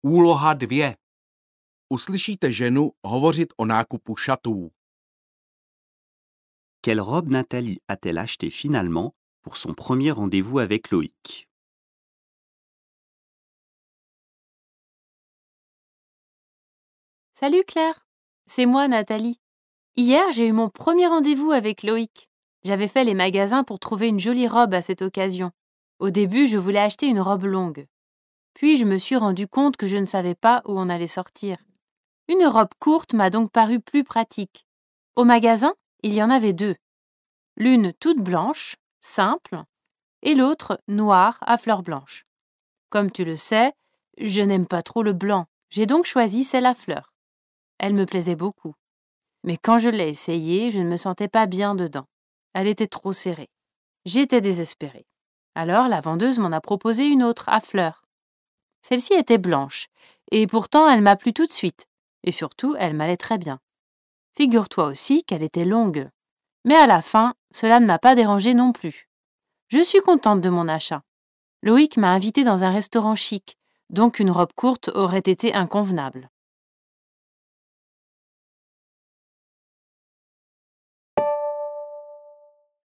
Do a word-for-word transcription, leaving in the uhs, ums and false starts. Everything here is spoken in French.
Úloha dvě. Uslyšíte ženu hovořit o nákupu šatů. Quelle robe Nathalie a-t-elle acheté finalement pour son premier rendez-vous avec Loïc? Salut Claire, c'est moi Nathalie. Hier, j'ai eu mon premier rendez-vous avec Loïc. J'avais fait les magasins pour trouver une jolie robe à cette occasion. Au début, je voulais acheter une robe longue. Puis, je me suis rendu compte que je ne savais pas où on allait sortir. Une robe courte m'a donc paru plus pratique. Au magasin, il y en avait deux. L'une toute blanche, simple, et l'autre noire à fleurs blanches. Comme tu le sais, je n'aime pas trop le blanc. J'ai donc choisi celle à fleurs. Elle me plaisait beaucoup. Mais quand je l'ai essayée, je ne me sentais pas bien dedans. Elle était trop serrée. J'étais désespérée. Alors la vendeuse m'en a proposé une autre à fleurs. Celle-ci était blanche, et pourtant elle m'a plu tout de suite. Et surtout, elle m'allait très bien. Figure-toi aussi qu'elle était longue. Mais à la fin, cela ne m'a pas dérangée non plus. Je suis contente de mon achat. Loïc m'a invitée dans un restaurant chic, donc une robe courte aurait été inconvenable.